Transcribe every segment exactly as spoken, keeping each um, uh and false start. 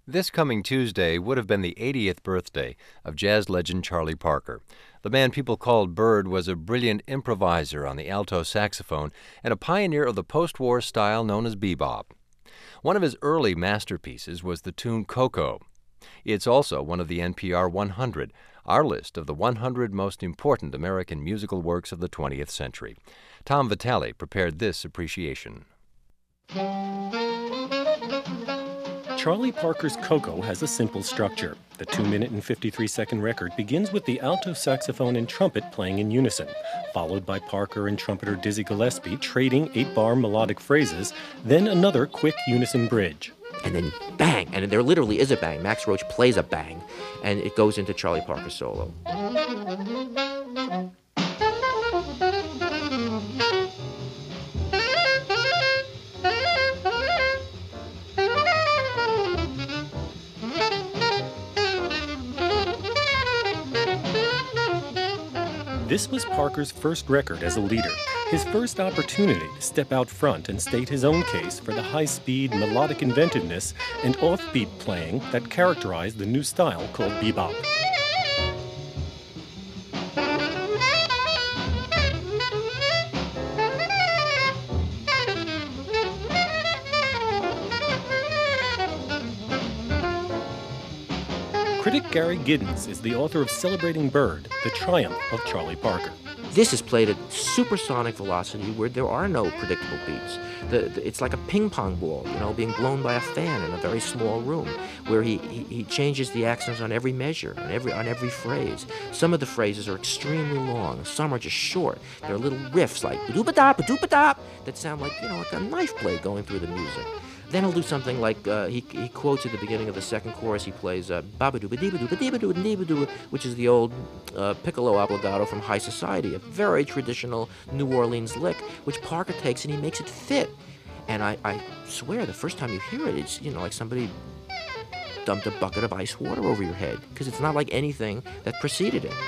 This coming Tuesday would have been the eightieth birthday of jazz legend Charlie Parker. The man people called Bird was a brilliant improviser on the alto saxophone and a pioneer of the post-war style known as bebop. One of his early masterpieces was the tune Coco. It's also one of the N P R one hundred, our list of the one hundred most important American musical works of the twentieth century. Tom Vitale prepared this appreciation. Charlie Parker's Coco has a simple structure. The two minute and fifty-three second record begins with the alto saxophone and trumpet playing in unison, followed by Parker and trumpeter Dizzy Gillespie trading eight-bar melodic phrases, then another quick unison bridge. And then bang, and there literally is a bang. Max Roach plays a bang, and it goes into Charlie Parker's solo. This was Parker's first record as a leader, his first opportunity to step out front and state his own case for the high-speed, melodic inventiveness and offbeat playing that characterized the new style called bebop. Critic Gary Giddens is the author of Celebrating Bird, The Triumph of Charlie Parker. This is played at supersonic velocity where there are no predictable beats. The, the, it's like a ping pong ball, you know, being blown by a fan in a very small room, where he, he, he changes the accents on every measure, on every, on every phrase. Some of the phrases are extremely long, some are just short. There are little riffs like ba-doo-ba-da, ba-doo-ba-da, that sound like, you know, like a knife blade going through the music. Then he'll do something like, uh, he, he quotes at the beginning of the second chorus, he plays uh, ba-ba-doo-ba-dee-ba-doo-ba-dee-ba-doo-ba-dee-ba-doo, which is the old uh, piccolo obligato from High Society, a very traditional New Orleans lick, which Parker takes and he makes it fit. And I, I swear, the first time you hear it, it's, you know, like somebody dumped a bucket of ice water over your head, because it's not like anything that preceded it.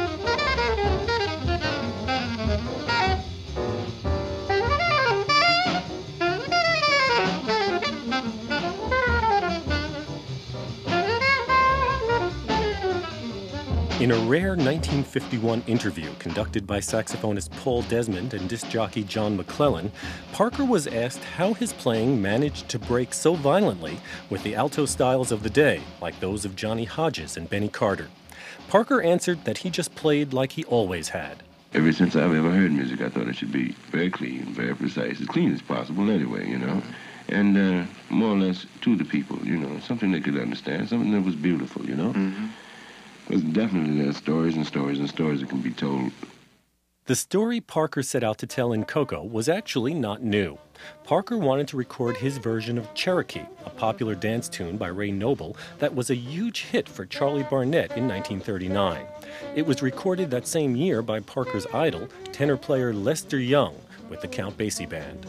In a rare nineteen fifty-one interview conducted by saxophonist Paul Desmond and disc jockey John McClellan, Parker was asked how his playing managed to break so violently with the alto styles of the day, like those of Johnny Hodges and Benny Carter. Parker answered that he just played like he always had. Ever since I've ever heard music, I thought it should be very clean, very precise, as clean as possible anyway, you know, and uh, more or less to the people, you know, something they could understand, something that was beautiful, you know. Mm-hmm. Because definitely there's stories and stories and stories that can be told. The story Parker set out to tell in Coco was actually not new. Parker wanted to record his version of Cherokee, a popular dance tune by Ray Noble that was a huge hit for Charlie Barnett in nineteen thirty-nine. It was recorded that same year by Parker's idol, tenor player Lester Young, with the Count Basie Band.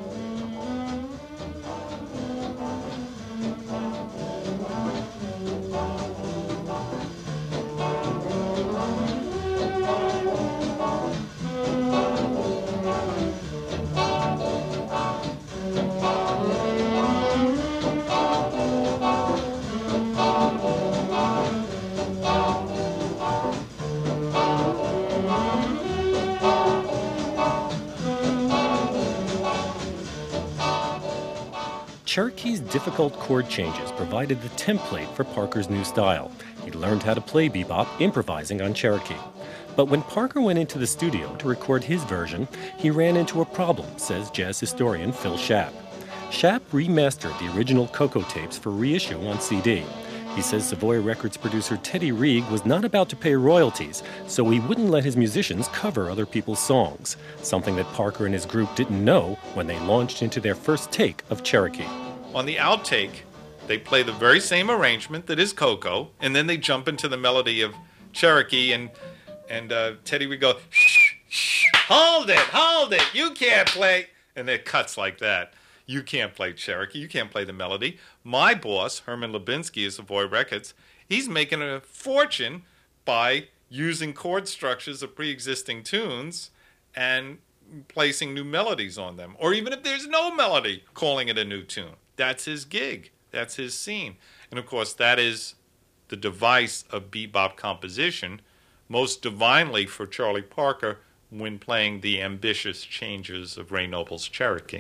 Cherokee's difficult chord changes provided the template for Parker's new style. He learned how to play bebop improvising on Cherokee. But when Parker went into the studio to record his version, he ran into a problem, says jazz historian Phil Schaap. Schaap remastered the original Coco tapes for reissue on C D. He says Savoy Records producer Teddy Reeg was not about to pay royalties, so he wouldn't let his musicians cover other people's songs, something that Parker and his group didn't know when they launched into their first take of Cherokee. On the outtake, they play the very same arrangement that is Coco, and then they jump into the melody of Cherokee, and and uh, Teddy would go, shh, shh, hold it, hold it, you can't play. And it cuts like that. You can't play Cherokee, you can't play the melody. My boss, Herman Lubinsky of Savoy Records, he's making a fortune by using chord structures of pre-existing tunes and placing new melodies on them. Or even if there's no melody, calling it a new tune. That's his gig. That's his scene. And of course, that is the device of bebop composition, most divinely for Charlie Parker when playing the ambitious changes of Ray Noble's Cherokee.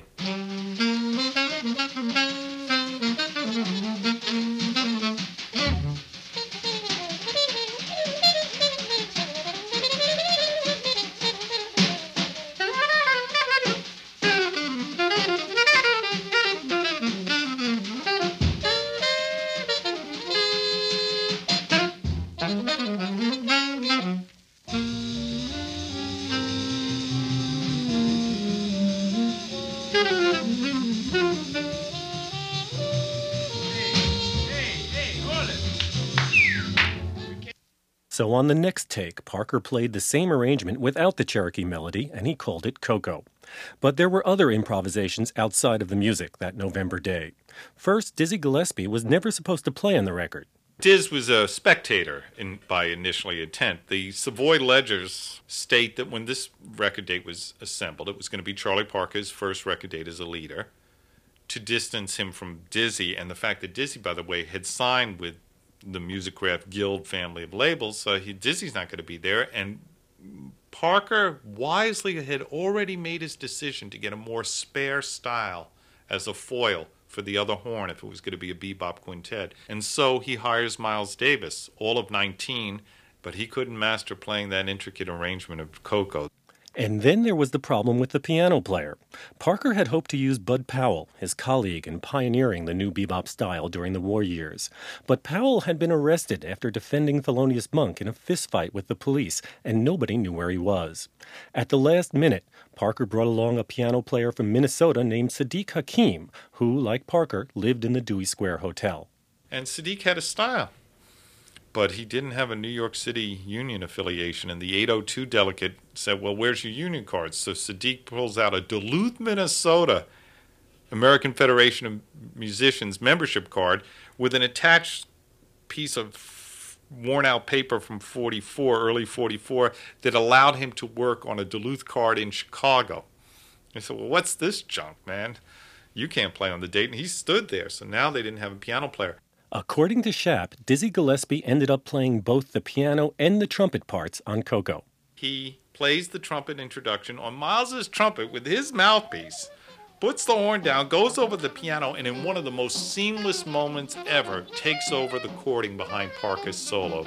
So on the next take, Parker played the same arrangement without the Cherokee melody, and he called it Coco. But there were other improvisations outside of the music that November day. First, Dizzy Gillespie was never supposed to play on the record. Diz was a spectator in, by initially intent. The Savoy Ledgers state that when this record date was assembled, it was going to be Charlie Parker's first record date as a leader, to distance him from Dizzy, and the fact that Dizzy, by the way, had signed with the Musicraft Guild family of labels, so he, Dizzy's not going to be there, and Parker wisely had already made his decision to get a more spare style as a foil for the other horn if it was going to be a bebop quintet. And so he hires Miles Davis, all of nineteen, but he couldn't master playing that intricate arrangement of Coco. And then there was the problem with the piano player. Parker had hoped to use Bud Powell, his colleague in pioneering the new bebop style during the war years. But Powell had been arrested after defending Thelonious Monk in a fistfight with the police, and nobody knew where he was. At the last minute, Parker brought along a piano player from Minnesota named Sadiq Hakim, who, like Parker, lived in the Dewey Square Hotel. And Sadiq had a style, but he didn't have a New York City union affiliation, and the eight oh two delegate said, well, where's your union card? So Sadiq pulls out a Duluth, Minnesota American Federation of Musicians membership card with an attached piece of worn-out paper from forty-four, early forty-four, that allowed him to work on a Duluth card in Chicago. I said, well, what's this junk, man? You can't play on the date. And he stood there, so now they didn't have a piano player. According to Shap, Dizzy Gillespie ended up playing both the piano and the trumpet parts on Coco. He plays the trumpet introduction on Miles's trumpet with his mouthpiece, puts the horn down, goes over the piano, and in one of the most seamless moments ever, takes over the chording behind Parker's solo.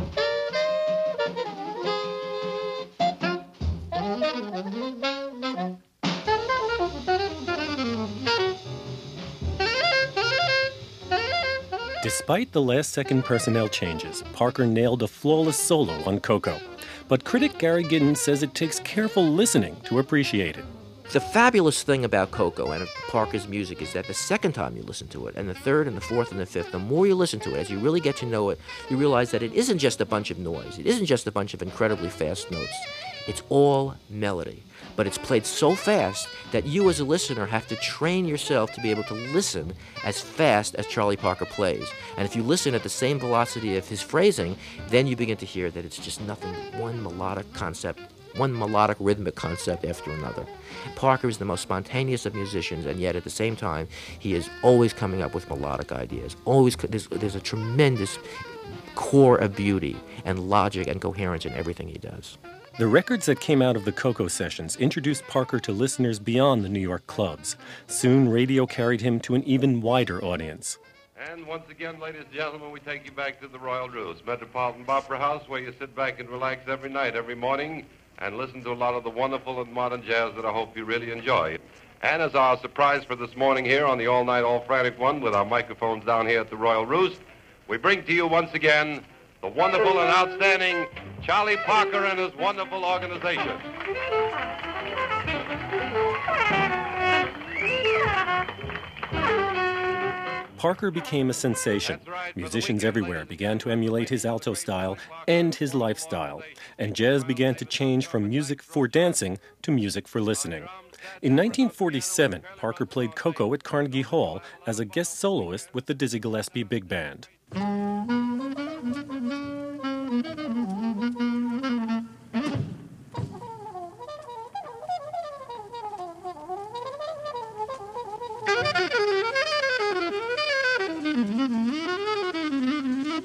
Despite the last-second personnel changes, Parker nailed a flawless solo on Coco. But critic Gary Giddens says it takes careful listening to appreciate it. The fabulous thing about Coco and Parker's music is that the second time you listen to it, and the third and the fourth and the fifth, the more you listen to it, as you really get to know it, you realize that it isn't just a bunch of noise. It isn't just a bunch of incredibly fast notes. It's all melody. But it's played so fast that you as a listener have to train yourself to be able to listen as fast as Charlie Parker plays. And if you listen at the same velocity of his phrasing, then you begin to hear that it's just nothing but one melodic concept, one melodic rhythmic concept after another. Parker is the most spontaneous of musicians, and yet at the same time, he is always coming up with melodic ideas. Always, there's, there's a tremendous core of beauty and logic and coherence in everything he does. The records that came out of the Coco sessions introduced Parker to listeners beyond the New York clubs. Soon, radio carried him to an even wider audience. And once again, ladies and gentlemen, we take you back to the Royal Roost, Metropolitan Opera House, where you sit back and relax every night, every morning, and listen to a lot of the wonderful and modern jazz that I hope you really enjoy. And as our surprise for this morning here on the All-Night All-Frantic One, with our microphones down here at the Royal Roost, we bring to you once again the wonderful and outstanding Charlie Parker and his wonderful organization. Parker became a sensation. Musicians everywhere began to emulate his alto style and his lifestyle, and jazz began to change from music for dancing to music for listening. In nineteen forty-seven, Parker played Coco at Carnegie Hall as a guest soloist with the Dizzy Gillespie Big Band.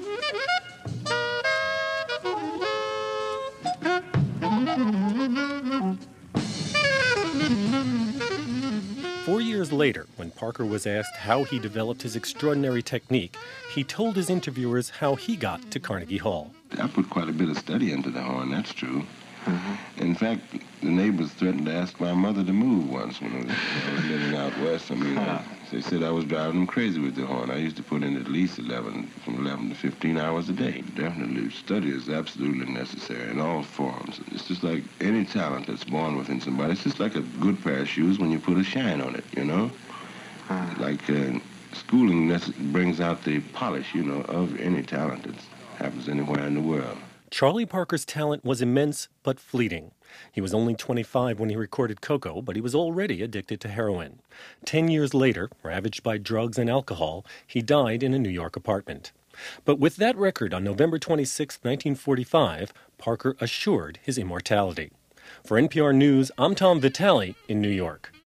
Four years later, when Parker was asked how he developed his extraordinary technique, he told his interviewers how he got to Carnegie Hall. I put quite a bit of study into the horn, that's true. Mm-hmm. In fact, the neighbors threatened to ask my mother to move once when I was, when I was living out west. I mean, I, they said I was driving them crazy with the horn. I used to put in at least eleven, from eleven to fifteen hours a day. Definitely, study is absolutely necessary in all forms. It's just like any talent that's born within somebody. It's just like a good pair of shoes when you put a shine on it, you know? Like uh, schooling nece- brings out the polish, you know, of any talent that happens anywhere in the world. Charlie Parker's talent was immense but fleeting. He was only twenty-five when he recorded Coco, but he was already addicted to heroin. Ten years later, ravaged by drugs and alcohol, he died in a New York apartment. But with that record on November twenty-sixth, nineteen forty-five, Parker assured his immortality. For N P R News, I'm Tom Vitale in New York.